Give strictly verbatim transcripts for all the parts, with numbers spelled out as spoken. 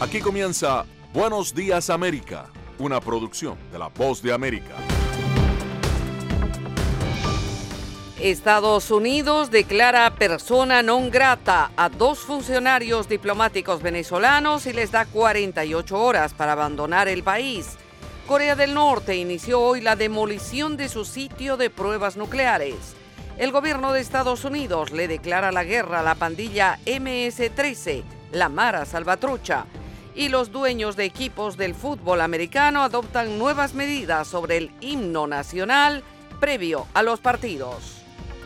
Aquí comienza Buenos Días América, una producción de La Voz de América. Estados Unidos declara persona non grata a dos funcionarios diplomáticos venezolanos y les da cuarenta y ocho horas para abandonar el país. Corea del Norte inició hoy la demolición de su sitio de pruebas nucleares. El gobierno de Estados Unidos le declara la guerra a la pandilla eme ese trece, la Mara Salvatrucha. Y los dueños de equipos del fútbol americano adoptan nuevas medidas sobre el himno nacional previo a los partidos.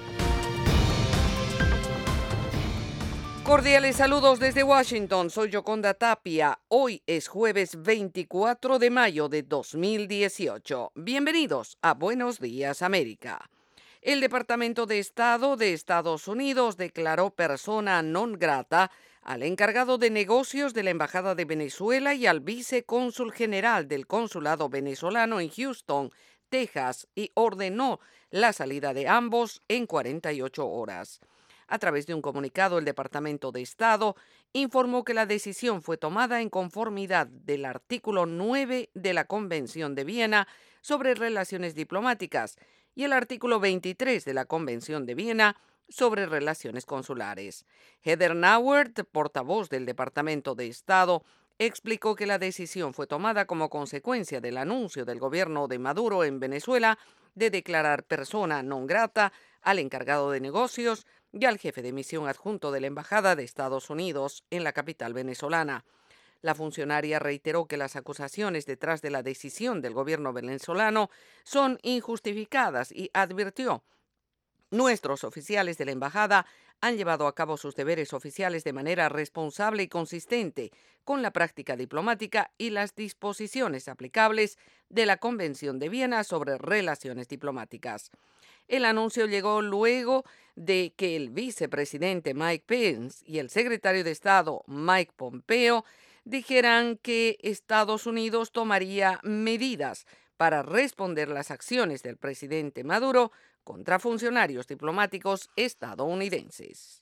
Cordiales saludos desde Washington, soy Yoconda Tapia. Hoy es jueves veinticuatro de mayo de dos mil dieciocho. Bienvenidos a Buenos Días América. El Departamento de Estado de Estados Unidos declaró persona non grata al encargado de negocios de la Embajada de Venezuela y al vicecónsul general del Consulado venezolano en Houston, Texas, y ordenó la salida de ambos en cuarenta y ocho horas. A través de un comunicado, el Departamento de Estado informó que la decisión fue tomada en conformidad del artículo nueve de la Convención de Viena sobre Relaciones Diplomáticas y el artículo veintitrés de la Convención de Viena sobre Relaciones Consulares. Heather Nauert, portavoz del Departamento de Estado, explicó que la decisión fue tomada como consecuencia del anuncio del gobierno de Maduro en Venezuela de declarar persona non grata al encargado de negocios y al jefe de misión adjunto de la Embajada de Estados Unidos en la capital venezolana. La funcionaria reiteró que las acusaciones detrás de la decisión del gobierno venezolano son injustificadas y advirtió: nuestros oficiales de la embajada han llevado a cabo sus deberes oficiales de manera responsable y consistente con la práctica diplomática y las disposiciones aplicables de la Convención de Viena sobre Relaciones Diplomáticas. El anuncio llegó luego de que el vicepresidente Mike Pence y el secretario de Estado Mike Pompeo dijeran que Estados Unidos tomaría medidas para responder las acciones del presidente Maduro contra funcionarios diplomáticos estadounidenses.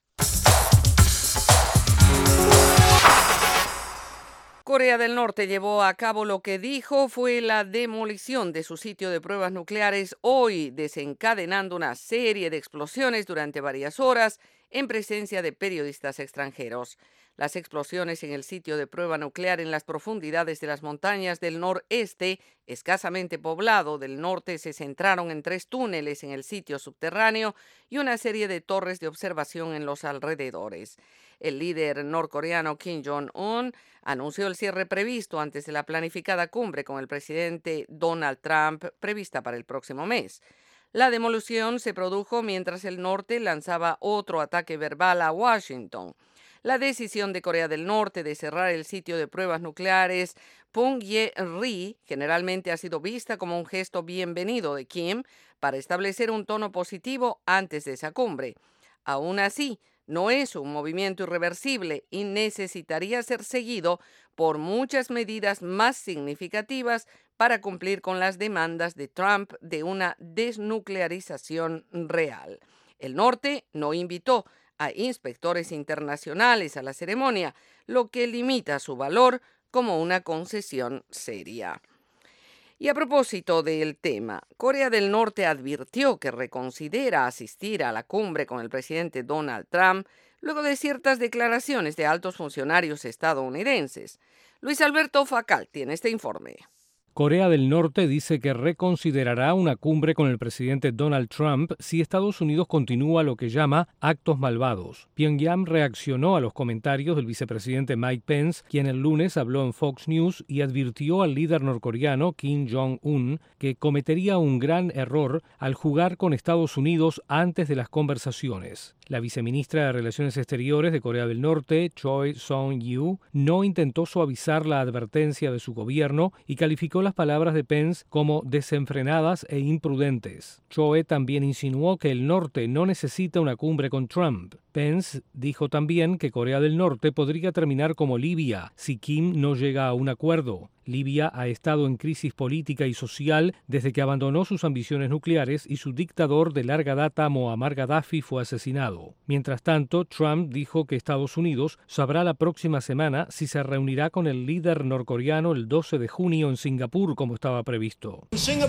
Corea del Norte llevó a cabo lo que dijo fue la demolición de su sitio de pruebas nucleares hoy, desencadenando una serie de explosiones durante varias horas en presencia de periodistas extranjeros. Las explosiones en el sitio de prueba nuclear en las profundidades de las montañas del noreste, escasamente poblado del norte, se centraron en tres túneles en el sitio subterráneo y una serie de torres de observación en los alrededores. El líder norcoreano Kim Jong-un anunció el cierre previsto antes de la planificada cumbre con el presidente Donald Trump prevista para el próximo mes. La demolición se produjo mientras el norte lanzaba otro ataque verbal a Washington. La decisión de Corea del Norte de cerrar el sitio de pruebas nucleares Punggye-ri generalmente ha sido vista como un gesto bienvenido de Kim para establecer un tono positivo antes de esa cumbre. Aún así, no es un movimiento irreversible y necesitaría ser seguido por muchas medidas más significativas para cumplir con las demandas de Trump de una desnuclearización real. El norte no invitó a inspectores internacionales a la ceremonia, lo que limita su valor como una concesión seria. Y a propósito del tema, Corea del Norte advirtió que reconsidera asistir a la cumbre con el presidente Donald Trump luego de ciertas declaraciones de altos funcionarios estadounidenses. Luis Alberto Facal tiene este informe. Corea del Norte dice que reconsiderará una cumbre con el presidente Donald Trump si Estados Unidos continúa lo que llama actos malvados. Pyongyang reaccionó a los comentarios del vicepresidente Mike Pence, quien el lunes habló en Fox News y advirtió al líder norcoreano Kim Jong-un que cometería un gran error al jugar con Estados Unidos antes de las conversaciones. La viceministra de Relaciones Exteriores de Corea del Norte, Choi Song-yu, no intentó suavizar la advertencia de su gobierno y calificó las palabras de Pence como desenfrenadas e imprudentes. Choi también insinuó que el norte no necesita una cumbre con Trump. Pence dijo también que Corea del Norte podría terminar como Libia si Kim no llega a un acuerdo. Libia ha estado en crisis política y social desde que abandonó sus ambiciones nucleares y su dictador de larga data, Muammar Gaddafi, fue asesinado. Mientras tanto, Trump dijo que Estados Unidos sabrá la próxima semana si se reunirá con el líder norcoreano el doce de junio en Singapur, como estaba previsto.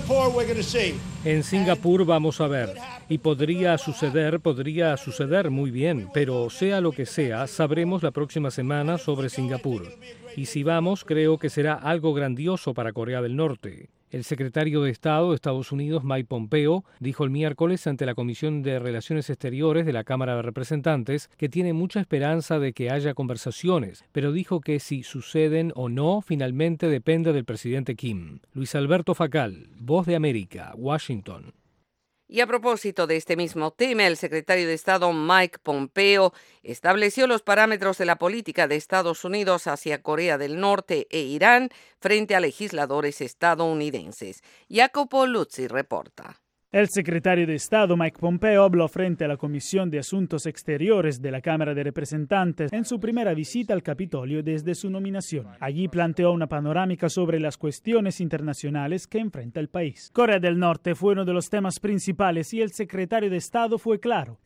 En Singapur vamos a ver. Y podría suceder, podría suceder muy bien, pero sea lo que sea, sabremos la próxima semana sobre Singapur. Y si vamos, creo que será algo grandioso para Corea del Norte. El secretario de Estado de Estados Unidos, Mike Pompeo, dijo el miércoles ante la Comisión de Relaciones Exteriores de la Cámara de Representantes que tiene mucha esperanza de que haya conversaciones, pero dijo que si suceden o no, finalmente depende del presidente Kim. Luis Alberto Facal, Voz de América, Washington. Y a propósito de este mismo tema, el secretario de Estado Mike Pompeo estableció los parámetros de la política de Estados Unidos hacia Corea del Norte e Irán frente a legisladores estadounidenses. Jacopo Luzzi reporta. El secretario de Estado Mike Pompeo habló frente a la Comisión de Asuntos Exteriores de la Cámara de Representantes en su primera visita al Capitolio desde su nominación. Allí planteó una panorámica sobre las cuestiones internacionales que enfrenta el país. Corea del Norte fue uno de los temas principales y el secretario de Estado fue claro.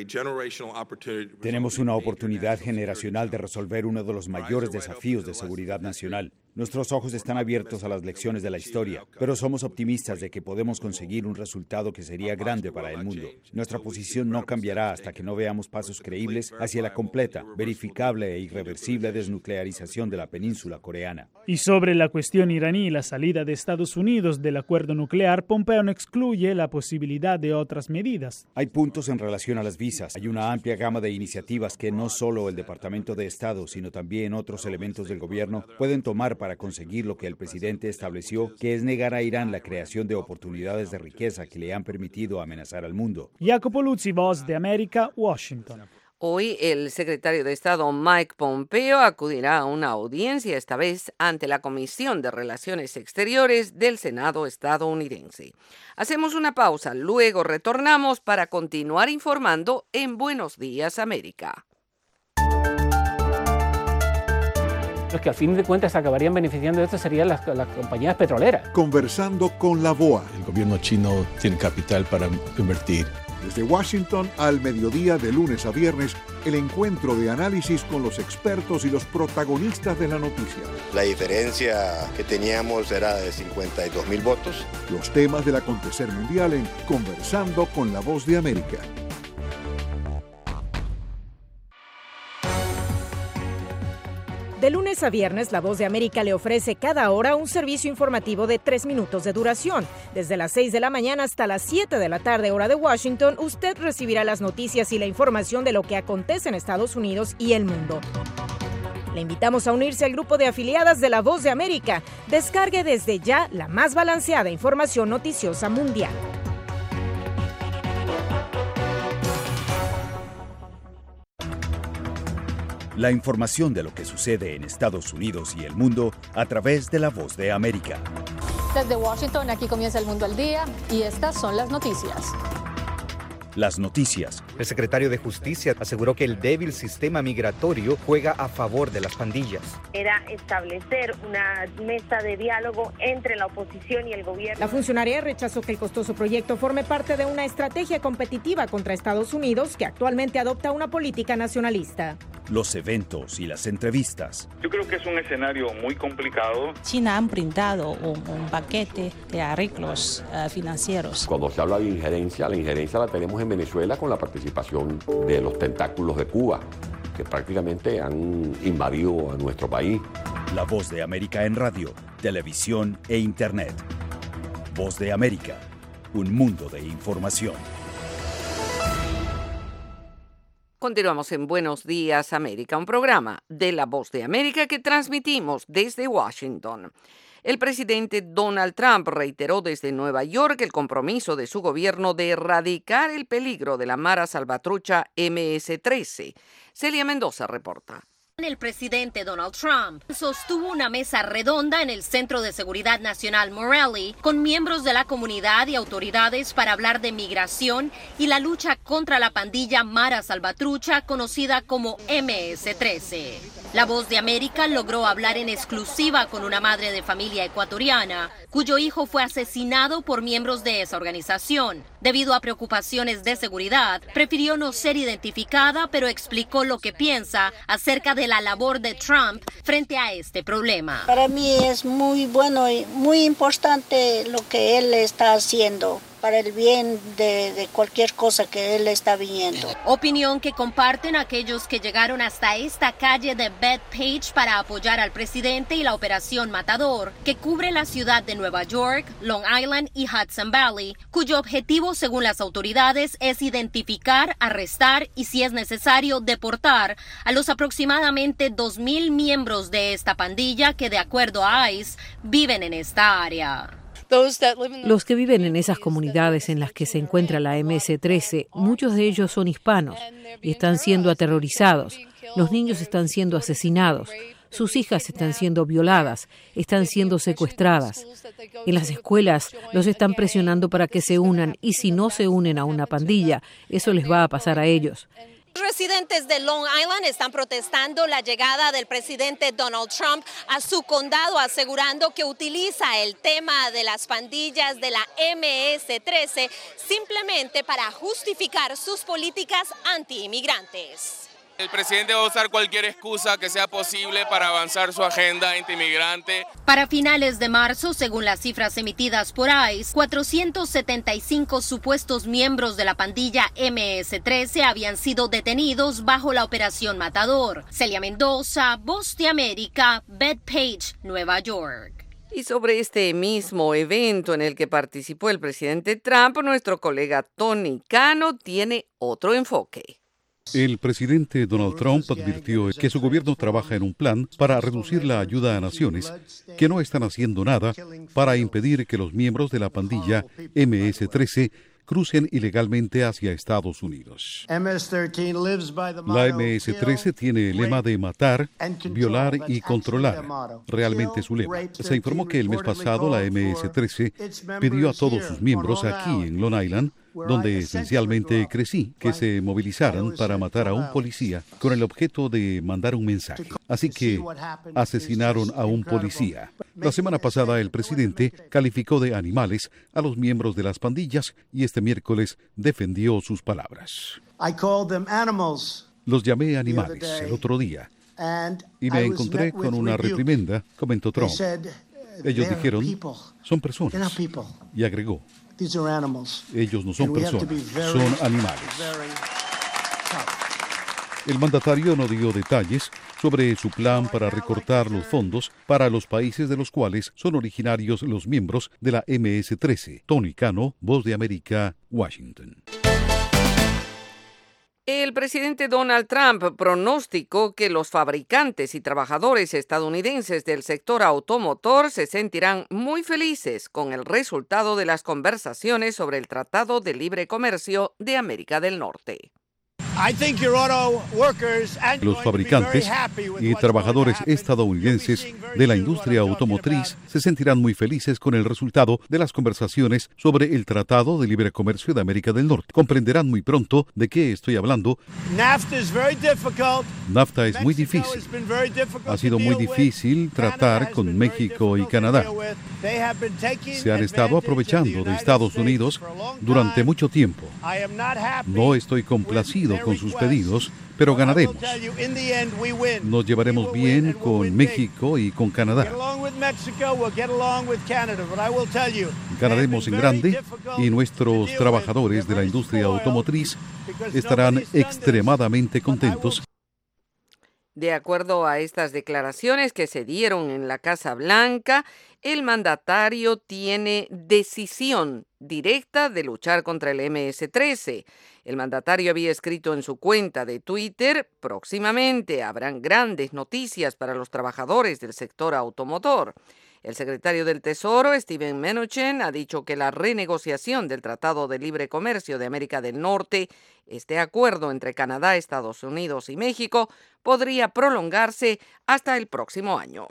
Tenemos una oportunidad generacional de resolver uno de los mayores desafíos de seguridad nacional. Nuestros ojos están abiertos a las lecciones de la historia, pero somos optimistas de que podemos conseguir un resultado que sería grande para el mundo. Nuestra posición no cambiará hasta que no veamos pasos creíbles hacia la completa, verificable e irreversible desnuclearización de la península coreana. Y sobre la cuestión iraní y la salida de Estados Unidos del acuerdo nuclear, Pompeo no excluye la posibilidad de otras medidas. Hay puntos en relación a las visas. Hay una amplia gama de iniciativas que no solo el Departamento de Estado, sino también otros elementos del gobierno pueden tomar para para conseguir lo que el presidente estableció, que es negar a Irán la creación de oportunidades de riqueza que le han permitido amenazar al mundo. Jacopo Luzzi, Voz de América, Washington. Hoy el secretario de Estado Mike Pompeo acudirá a una audiencia, esta vez ante la Comisión de Relaciones Exteriores del Senado estadounidense. Hacemos una pausa, luego retornamos para continuar informando en Buenos Días América. Los que al fin de cuentas acabarían beneficiando de esto serían las, las compañías petroleras. Conversando con la B O A. El gobierno chino tiene capital para invertir. Desde Washington al mediodía de lunes a viernes, el encuentro de análisis con los expertos y los protagonistas de la noticia. La diferencia que teníamos era de cincuenta y dos mil votos. Los temas del acontecer mundial en Conversando con la Voz de América. De lunes a viernes, La Voz de América le ofrece cada hora un servicio informativo de tres minutos de duración. Desde las seis de la mañana hasta las siete de la tarde, hora de Washington, usted recibirá las noticias y la información de lo que acontece en Estados Unidos y el mundo. Le invitamos a unirse al grupo de afiliadas de La Voz de América. Descargue desde ya la más balanceada información noticiosa mundial. La información de lo que sucede en Estados Unidos y el mundo a través de La Voz de América. Desde Washington, aquí comienza El Mundo al Día y estas son las noticias. Las noticias. El secretario de Justicia aseguró que el débil sistema migratorio juega a favor de las pandillas. Era establecer una mesa de diálogo entre la oposición y el gobierno. La funcionaria rechazó que el costoso proyecto forme parte de una estrategia competitiva contra Estados Unidos, que actualmente adopta una política nacionalista. Los eventos y las entrevistas. Yo creo que es un escenario muy complicado. China han brindado un, un paquete de arreglos uh, financieros. Cuando se habla de injerencia, la injerencia la tenemos en Venezuela con la participación de los tentáculos de Cuba, que prácticamente han invadido a nuestro país. La Voz de América en radio, televisión e internet. Voz de América, un mundo de información. Continuamos en Buenos Días América, un programa de La Voz de América que transmitimos desde Washington. El presidente Donald Trump reiteró desde Nueva York el compromiso de su gobierno de erradicar el peligro de la Mara Salvatrucha eme ese trece. Celia Mendoza reporta. El presidente Donald Trump sostuvo una mesa redonda en el Centro de Seguridad Nacional Morelli con miembros de la comunidad y autoridades para hablar de migración y la lucha contra la pandilla Mara Salvatrucha, conocida como eme ese trece. La Voz de América logró hablar en exclusiva con una madre de familia ecuatoriana, cuyo hijo fue asesinado por miembros de esa organización. Debido a preocupaciones de seguridad, prefirió no ser identificada, pero explicó lo que piensa acerca de la labor de Trump frente a este problema. Para mí es muy bueno y muy importante lo que él está haciendo para el bien de, de cualquier cosa que él está viendo. Opinión que comparten aquellos que llegaron hasta esta calle de Bethpage para apoyar al presidente y la operación Matador, que cubre la ciudad de Nueva York, Long Island y Hudson Valley, cuyo objetivo, según las autoridades, es identificar, arrestar y, si es necesario, deportar a los aproximadamente dos mil miembros de esta pandilla que, de acuerdo a ICE, viven en esta área. Los que viven en esas comunidades en las que se encuentra la eme ese trece, muchos de ellos son hispanos y están siendo aterrorizados. Los niños están siendo asesinados. Sus hijas están siendo violadas, están siendo secuestradas. En las escuelas los están presionando para que se unan y si no se unen a una pandilla, eso les va a pasar a ellos. Residentes de Long Island están protestando la llegada del presidente Donald Trump a su condado, asegurando que utiliza el tema de las pandillas de la eme ese trece simplemente para justificar sus políticas anti-inmigrantes. El presidente va a usar cualquier excusa que sea posible para avanzar su agenda antimigrante. Para finales de marzo, según las cifras emitidas por ICE, cuatrocientos setenta y cinco supuestos miembros de la pandilla eme ese trece habían sido detenidos bajo la operación Matador. Celia Mendoza, Voz de América, Bethpage, Nueva York. Y sobre este mismo evento en el que participó el presidente Trump, nuestro colega Tony Cano tiene otro enfoque. El presidente Donald Trump advirtió que su gobierno trabaja en un plan para reducir la ayuda a naciones que no están haciendo nada para impedir que los miembros de la pandilla eme ese trece crucen ilegalmente hacia Estados Unidos. La eme ese trece tiene el lema de matar, violar y controlar. Realmente su lema. Se informó que el mes pasado la eme ese trece pidió a todos sus miembros aquí en Long Island, donde esencialmente crecí, que se movilizaran para matar a un policía con el objeto de mandar un mensaje. Así que asesinaron a un policía. La semana pasada el presidente calificó de animales a los miembros de las pandillas y este miércoles defendió sus palabras. Los llamé animales el otro día y me encontré con una reprimenda, comentó Trump. Ellos dijeron, son personas. Y agregó, ellos no son personas, son animales. El mandatario no dio detalles sobre su plan para recortar los fondos para los países de los cuales son originarios los miembros de la eme ese trece. Tony Cano, Voz de América, Washington. El presidente Donald Trump pronosticó que los fabricantes y trabajadores estadounidenses del sector automotor se sentirán muy felices con el resultado de las conversaciones sobre el Tratado de Libre Comercio de América del Norte. Los fabricantes y trabajadores estadounidenses de la industria automotriz se sentirán muy felices con el resultado de las conversaciones sobre el Tratado de Libre Comercio de América del Norte. Comprenderán muy pronto de qué estoy hablando. NAFTA es muy difícil. Ha sido muy difícil tratar con México y Canadá. Se han estado aprovechando de Estados Unidos durante mucho tiempo. No estoy complacido con sus pedidos, pero ganaremos. Nos llevaremos bien con México y con Canadá. Ganaremos en grande y nuestros trabajadores de la industria automotriz estarán extremadamente contentos. De acuerdo a estas declaraciones que se dieron en la Casa Blanca, el mandatario tiene decisión directa de luchar contra el eme ese trece. El mandatario había escrito en su cuenta de Twitter, próximamente habrán grandes noticias para los trabajadores del sector automotor. El secretario del Tesoro, Steven Mnuchin, ha dicho que la renegociación del Tratado de Libre Comercio de América del Norte, este acuerdo entre Canadá, Estados Unidos y México, podría prolongarse hasta el próximo año.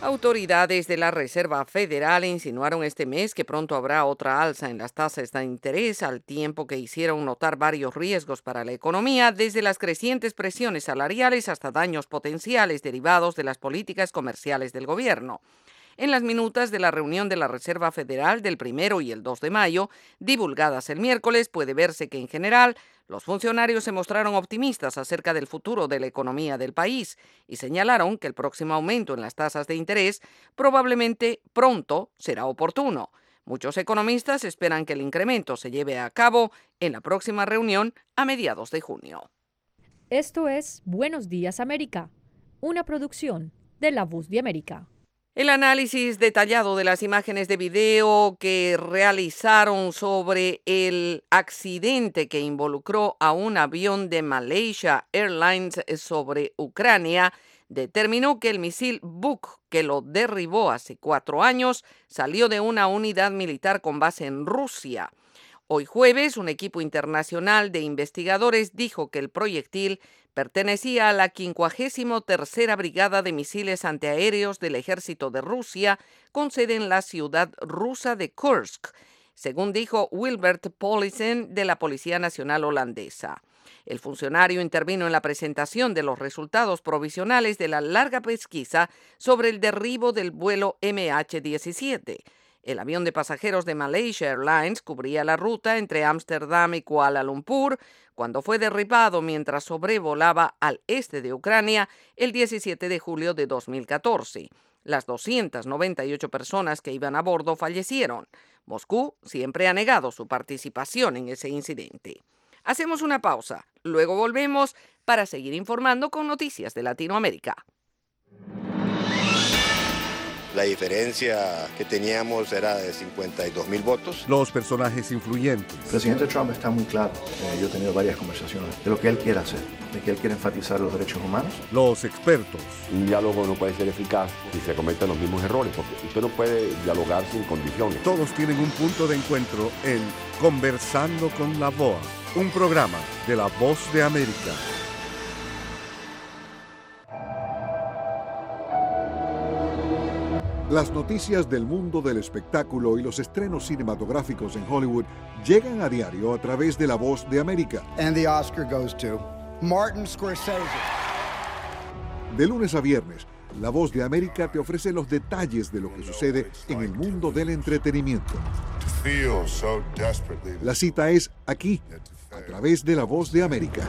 Autoridades de la Reserva Federal insinuaron este mes que pronto habrá otra alza en las tasas de interés, al tiempo que hicieron notar varios riesgos para la economía, desde las crecientes presiones salariales hasta daños potenciales derivados de las políticas comerciales del gobierno. En las minutas de la reunión de la Reserva Federal del primero y el dos de mayo, divulgadas el miércoles, puede verse que en general los funcionarios se mostraron optimistas acerca del futuro de la economía del país y señalaron que el próximo aumento en las tasas de interés probablemente pronto será oportuno. Muchos economistas esperan que el incremento se lleve a cabo en la próxima reunión a mediados de junio. Esto es Buenos Días América, una producción de La Voz de América. El análisis detallado de las imágenes de video que realizaron sobre el accidente que involucró a un avión de Malaysia Airlines sobre Ucrania determinó que el misil Buk, que lo derribó hace cuatro años, salió de una unidad militar con base en Rusia. Hoy jueves, un equipo internacional de investigadores dijo que el proyectil pertenecía a la quincuagésima tercera Brigada de Misiles Antiaéreos del Ejército de Rusia, con sede en la ciudad rusa de Kursk, según dijo Wilbert Paulsen de la Policía Nacional Holandesa. El funcionario intervino en la presentación de los resultados provisionales de la larga pesquisa sobre el derribo del vuelo M H diecisiete. El avión de pasajeros de Malaysia Airlines cubría la ruta entre Ámsterdam y Kuala Lumpur cuando fue derribado mientras sobrevolaba al este de Ucrania el diecisiete de julio de dos mil catorce. Las doscientas noventa y ocho personas que iban a bordo fallecieron. Moscú siempre ha negado su participación en ese incidente. Hacemos una pausa, luego volvemos para seguir informando con noticias de Latinoamérica. La diferencia que teníamos era de cincuenta y dos mil votos. Los personajes influyentes. El presidente Trump está muy claro. Eh, yo he tenido varias conversaciones de lo que él quiere hacer, de que él quiere enfatizar los derechos humanos. Los expertos. Un diálogo no puede ser eficaz si se cometen los mismos errores, porque usted no puede dialogar sin condiciones. Todos tienen un punto de encuentro en Conversando con la V O A, un programa de La Voz de América. Las noticias del mundo del espectáculo y los estrenos cinematográficos en Hollywood llegan a diario a través de La Voz de América. And the Oscar goes to Martin Scorsese. De lunes a viernes, La Voz de América te ofrece los detalles de lo que sucede en el mundo del entretenimiento. La cita es aquí, a través de La Voz de América.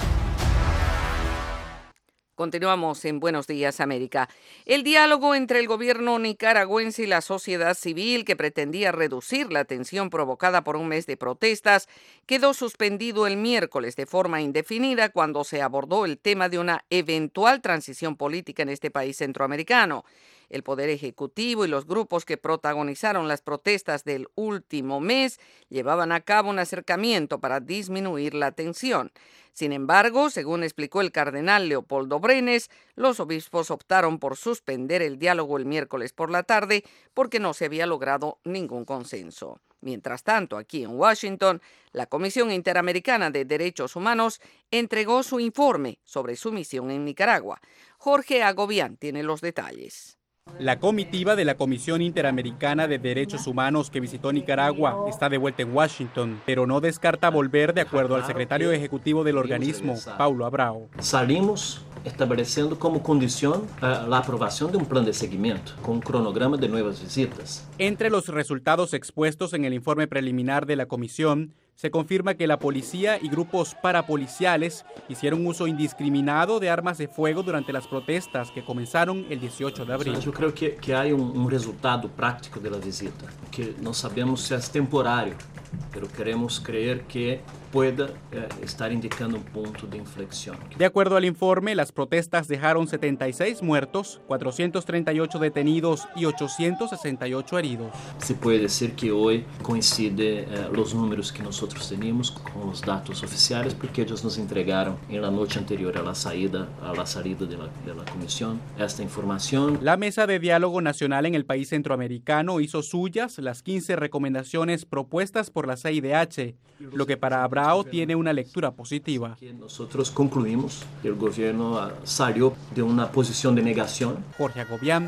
Continuamos en Buenos Días América. El diálogo entre el gobierno nicaragüense y la sociedad civil, que pretendía reducir la tensión provocada por un mes de protestas, quedó suspendido el miércoles de forma indefinida cuando se abordó el tema de una eventual transición política en este país centroamericano. El Poder Ejecutivo y los grupos que protagonizaron las protestas del último mes llevaban a cabo un acercamiento para disminuir la tensión. Sin embargo, según explicó el cardenal Leopoldo Brenes, los obispos optaron por suspender el diálogo el miércoles por la tarde porque no se había logrado ningún consenso. Mientras tanto, aquí en Washington, la Comisión Interamericana de Derechos Humanos entregó su informe sobre su misión en Nicaragua. Jorge Agobián tiene los detalles. La comitiva de la Comisión Interamericana de Derechos Humanos que visitó Nicaragua está de vuelta en Washington, pero no descarta volver, de acuerdo al secretario ejecutivo del organismo, Paulo Abrao. Salimos estableciendo como condición uh, la aprobación de un plan de seguimiento con un cronograma de nuevas visitas. Entre los resultados expuestos en el informe preliminar de la comisión, se confirma que la policía y grupos parapoliciales hicieron uso indiscriminado de armas de fuego durante las protestas que comenzaron el dieciocho de abril. Yo creo que, que hay un, un resultado práctico de la visita, que no sabemos si es temporario, pero queremos creer que pueda eh, estar indicando un punto de inflexión. De acuerdo al informe, las protestas dejaron setenta y seis muertos, cuatrocientos treinta y ocho detenidos y ochocientos sesenta y ocho heridos. Se puede decir que hoy coincide eh, los números que nosotros teníamos con los datos oficiales, porque ellos nos entregaron en la noche anterior a la salida, a la salida de la, de la comisión esta información. La Mesa de Diálogo Nacional en el país centroamericano hizo suyas las quince recomendaciones propuestas por la C I D H, lo que para Abraham tiene una lectura positiva. Nosotros concluimos que el gobierno salió de una posición de negación. Jorge Agobián,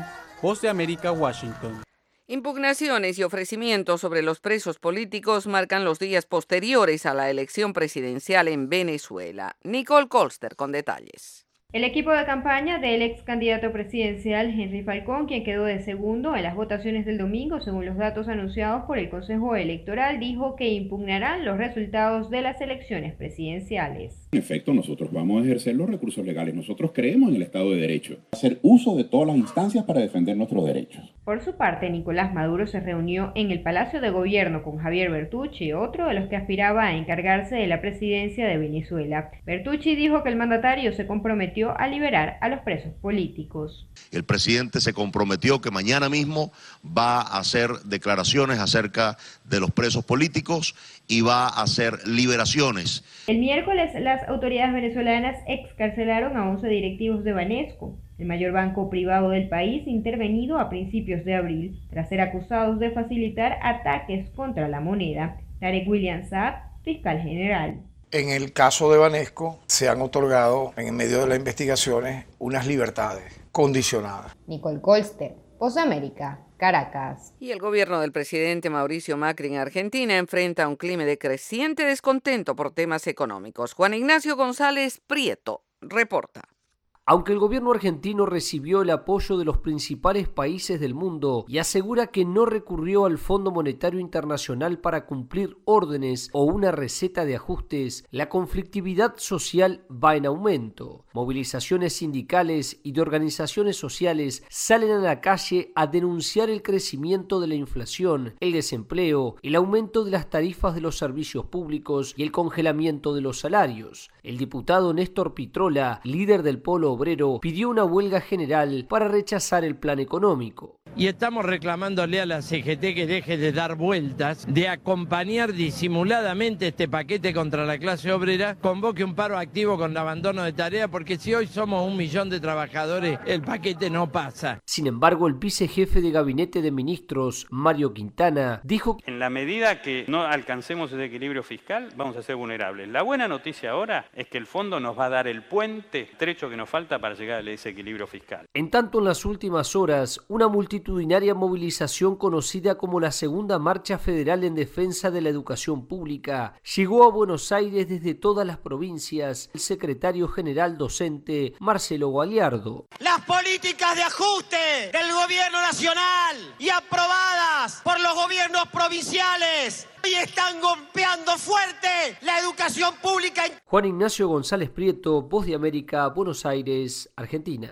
Voz de América, Washington. Impugnaciones y ofrecimientos sobre los presos políticos marcan los días posteriores a la elección presidencial en Venezuela. Nicole Colster con detalles. El equipo de campaña del ex candidato presidencial Henry Falcón, quien quedó de segundo en las votaciones del domingo, según los datos anunciados por el Consejo Electoral, dijo que impugnarán los resultados de las elecciones presidenciales. En efecto, nosotros vamos a ejercer los recursos legales. Nosotros creemos en el Estado de Derecho. Hacer uso de todas las instancias para defender nuestros derechos. Por su parte, Nicolás Maduro se reunió en el Palacio de Gobierno con Javier Bertucci, otro de los que aspiraba a encargarse de la presidencia de Venezuela. Bertucci dijo que el mandatario se comprometió a liberar a los presos políticos. El presidente se comprometió que mañana mismo va a hacer declaraciones acerca de los presos políticos y va a hacer liberaciones. El miércoles, las autoridades venezolanas excarcelaron a once directivos de Banesco, el mayor banco privado del país, intervenido a principios de abril, tras ser acusados de facilitar ataques contra la moneda. Tarek William Saad, fiscal general. En el caso de Banesco se han otorgado, en medio de las investigaciones, unas libertades condicionadas. Nicole Colster, Voz de América, Caracas. Y el gobierno del presidente Mauricio Macri en Argentina enfrenta un clima de creciente descontento por temas económicos. Juan Ignacio González Prieto reporta. Aunque el gobierno argentino recibió el apoyo de los principales países del mundo y asegura que no recurrió al Fondo Monetario Internacional para cumplir órdenes o una receta de ajustes, la conflictividad social va en aumento. Movilizaciones sindicales y de organizaciones sociales salen a la calle a denunciar el crecimiento de la inflación, el desempleo, el aumento de las tarifas de los servicios públicos y el congelamiento de los salarios. El diputado Néstor Pitrola, líder del Polo Obrero, pidió una huelga general para rechazar el plan económico. Y estamos reclamándole a la C G T que deje de dar vueltas, de acompañar disimuladamente este paquete contra la clase obrera, convoque un paro activo con abandono de tarea, porque si hoy somos un millón de trabajadores, el paquete no pasa. Sin embargo, el vicejefe de Gabinete de Ministros, Mario Quintana, dijo que en la medida que no alcancemos ese equilibrio fiscal, vamos a ser vulnerables. La buena noticia ahora es que el fondo nos va a dar el puente estrecho que nos falta para llegar a ese equilibrio fiscal. En tanto, en las últimas horas, una multitudinaria movilización conocida como la Segunda Marcha Federal en Defensa de la Educación Pública llegó a Buenos Aires desde todas las provincias. El secretario general docente, Marcelo Galiardo. Las políticas de ajuste del gobierno nacional y aprobadas por los gobiernos provinciales hoy están golpeando fuerte la educación pública. Juan Ignacio González Prieto, Voz de América, Buenos Aires, Argentina.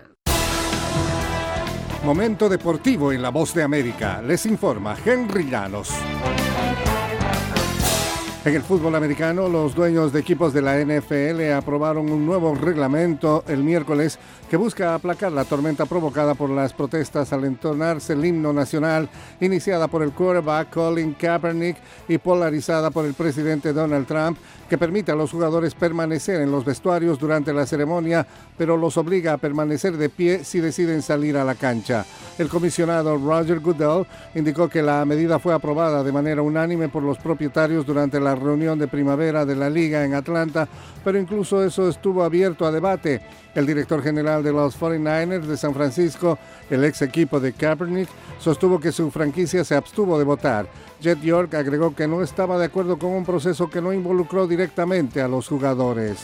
Momento deportivo en La Voz de América. Les informa Henry Llanos. En el fútbol americano, los dueños de equipos de la N F L aprobaron un nuevo reglamento el miércoles que busca aplacar la tormenta provocada por las protestas al entonarse el himno nacional, iniciada por el quarterback Colin Kaepernick y polarizada por el presidente Donald Trump, que permite a los jugadores permanecer en los vestuarios durante la ceremonia, pero los obliga a permanecer de pie si deciden salir a la cancha. El comisionado Roger Goodell indicó que la medida fue aprobada de manera unánime por los propietarios durante la reunión de primavera de la liga en Atlanta, pero incluso eso estuvo abierto a debate. El director general de los cuarenta y nueve ers de San Francisco, el ex equipo de Kaepernick, sostuvo que su franquicia se abstuvo de votar. Jet York agregó que no estaba de acuerdo con un proceso que no involucró directamente a los jugadores.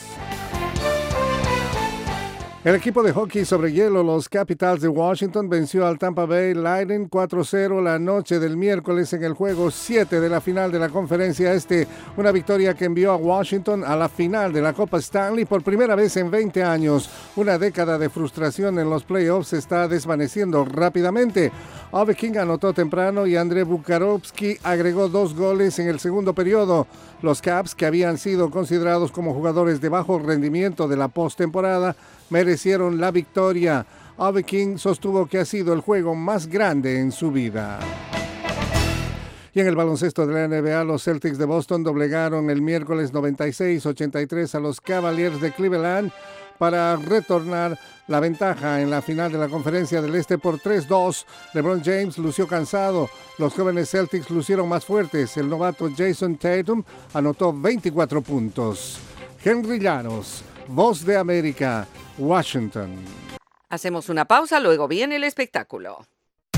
El equipo de hockey sobre hielo, los Capitals de Washington, venció al Tampa Bay Lightning cuatro cero la noche del miércoles en el juego siete de la final de la Conferencia Este, una victoria que envió a Washington a la final de la Copa Stanley por primera vez en veinte años. Una década de frustración en los playoffs se está desvaneciendo rápidamente. Ovechkin anotó temprano y Andrei Bukarovsky agregó dos goles en el segundo periodo. Los Caps, que habían sido considerados como jugadores de bajo rendimiento de la postemporada, merecieron la victoria. Ovechkin sostuvo que ha sido el juego más grande en su vida. Y en el baloncesto de la N B A, los Celtics de Boston doblegaron el miércoles noventa y seis a ochenta y tres a los Cavaliers de Cleveland para retornar la ventaja en la final de la Conferencia del Este por tres dos. LeBron James lució cansado. Los jóvenes Celtics lucieron más fuertes. El novato Jason Tatum anotó veinticuatro puntos. Henry Llanos, Voz de América, Washington. Hacemos una pausa, luego viene el espectáculo.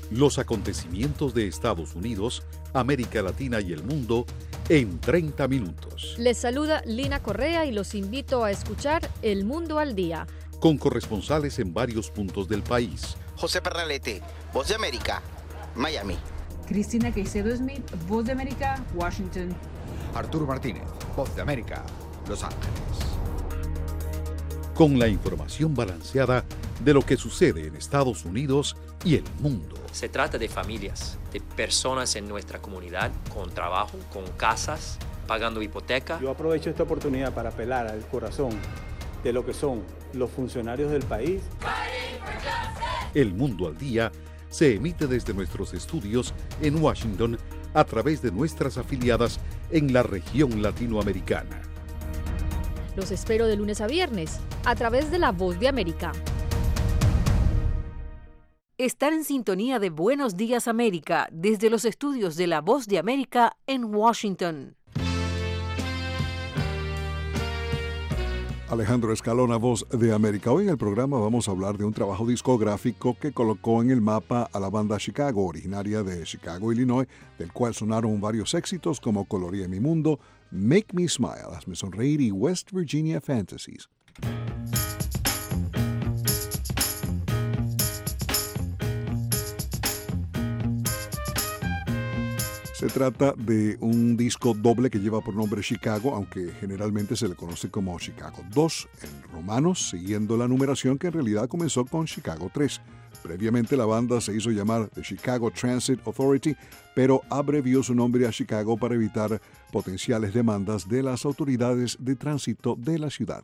Los acontecimientos de Estados Unidos, América Latina y el mundo en treinta minutos. Les saluda Lina Correa y los invito a escuchar El Mundo al Día. Con corresponsales en varios puntos del país. José Pernalete, Voz de América, Miami. Cristina Caicedo Smith, Voz de América, Washington. Arturo Martínez, Voz de América, Los Ángeles. Con la información balanceada de lo que sucede en Estados Unidos y el mundo. Se trata de familias, de personas en nuestra comunidad con trabajo, con casas, pagando hipoteca. Yo aprovecho esta oportunidad para apelar al corazón de lo que son los funcionarios del país. El Mundo al Día se emite desde nuestros estudios en Washington a través de nuestras afiliadas en la región latinoamericana. Los espero de lunes a viernes a través de La Voz de América. Están en sintonía de Buenos Días América desde los estudios de La Voz de América en Washington. Alejandro Escalona, Voz de América. Hoy en el programa vamos a hablar de un trabajo discográfico que colocó en el mapa a la banda Chicago, originaria de Chicago, Illinois, del cual sonaron varios éxitos como Coloría mi Mundo, Make Me Smile, Hazme Sonreír y West Virginia Fantasies. Se trata de un disco doble que lleva por nombre Chicago, aunque generalmente se le conoce como Chicago dos en romanos, siguiendo la numeración que en realidad comenzó con Chicago tres. Previamente la banda se hizo llamar The Chicago Transit Authority, pero abrevió su nombre a Chicago para evitar potenciales demandas de las autoridades de tránsito de la ciudad.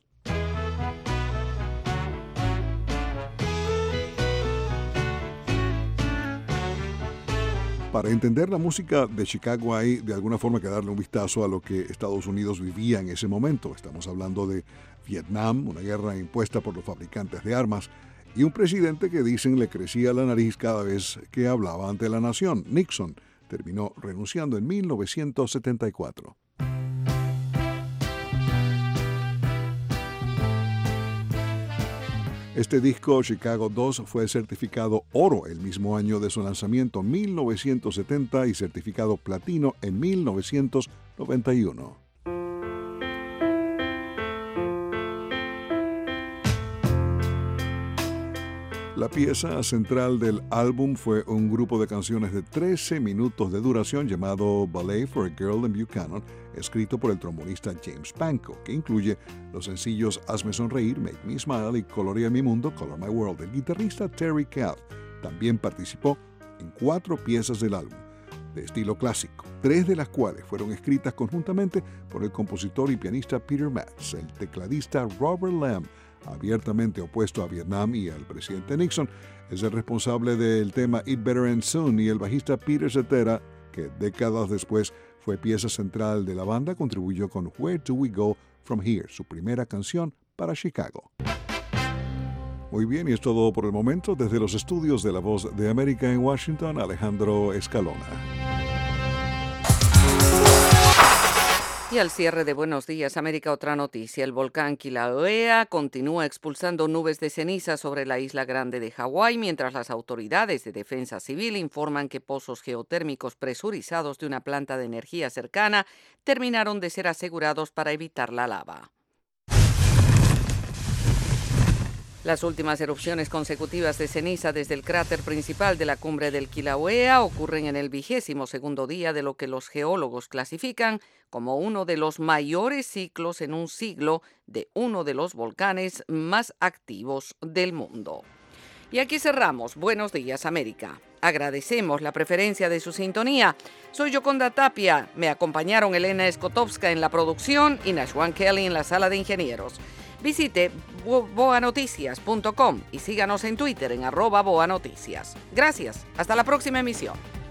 Para entender la música de Chicago hay de alguna forma que darle un vistazo a lo que Estados Unidos vivía en ese momento. Estamos hablando de Vietnam, una guerra impuesta por los fabricantes de armas, y un presidente que dicen le crecía la nariz cada vez que hablaba ante la nación. Nixon terminó renunciando en mil novecientos setenta y cuatro. Este disco, Chicago dos, fue certificado oro el mismo año de su lanzamiento, mil novecientos setenta, y certificado platino en mil novecientos noventa y uno. La pieza central del álbum fue un grupo de canciones de trece minutos de duración llamado Ballet for a Girl in Buchanan, escrito por el trombonista James Pankow, que incluye los sencillos Hazme Sonreír, Make Me Smile y Coloría mi Mundo, Color My World. El guitarrista Terry Kath también participó en cuatro piezas del álbum, de estilo clásico, tres de las cuales fueron escritas conjuntamente por el compositor y pianista Peter Matz. El tecladista Robert Lamb, abiertamente opuesto a Vietnam y al presidente Nixon, es el responsable del tema It Better End Soon, y el bajista Peter Cetera, que décadas después fue pieza central de la banda, contribuyó con Where Do We Go From Here, su primera canción para Chicago. Muy bien, y es todo por el momento. Desde los estudios de La Voz de América en Washington, Alejandro Escalona. Y al cierre de Buenos Días América, otra noticia. El volcán Kilauea continúa expulsando nubes de ceniza sobre la isla grande de Hawái, mientras las autoridades de defensa civil informan que pozos geotérmicos presurizados de una planta de energía cercana terminaron de ser asegurados para evitar la lava. Las últimas erupciones consecutivas de ceniza desde el cráter principal de la cumbre del Kilauea ocurren en el vigésimo segundo día de lo que los geólogos clasifican como uno de los mayores ciclos en un siglo de uno de los volcanes más activos del mundo. Y aquí cerramos Buenos Días América. Agradecemos la preferencia de su sintonía. Soy Yoconda Tapia. Me acompañaron Elena Skotowska en la producción y Nashwan Kelly en la sala de ingenieros. Visite boa noticias punto com y síganos en Twitter en arroba boanoticias. Gracias. Hasta la próxima emisión.